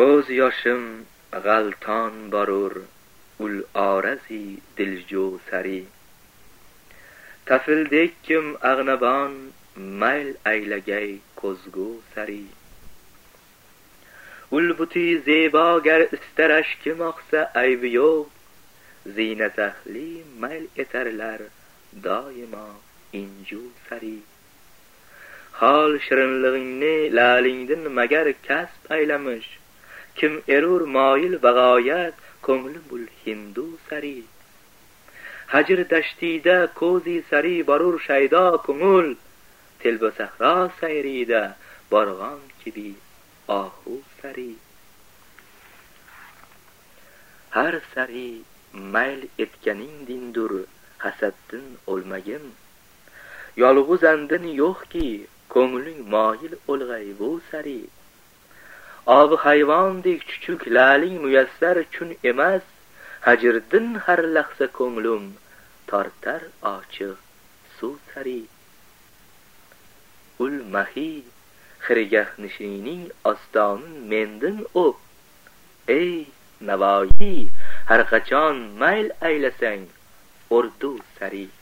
ko'z yoshim g'alton borur ul orazi diljo sari. Tafildekkim ag'nabon mayl aylagay ko'zgu sari. Ul buti zebo gar istar ashkim oqsa aybi yo'q, ziynat ahli mayl etarlar doimo inju sari. Hol shirinlig'ingni lalingdin magar kasb aylamish, kim erur moyil bag'oyat ko'ngli bul hindu sari. Hajr dashtida ko'zi sari borur shaydo ko'ngil, telba sahro sayrida borg'on kibi ohu sari. Har sari mayl etganing dindur, hasaddin o'lmagin. Yolg'uz andin yo'qki, ko'ngling moyil o'lg'ay bu sari. Ob hayvondek chuchuk laling muyassar chun emas, hajrdin har lahza ko'nglim tortar ochiq suv sari. Ul mahi xirgah nishining ostonin mendin o'p, ey navoiy har qachon mayl aylasang urdu sari.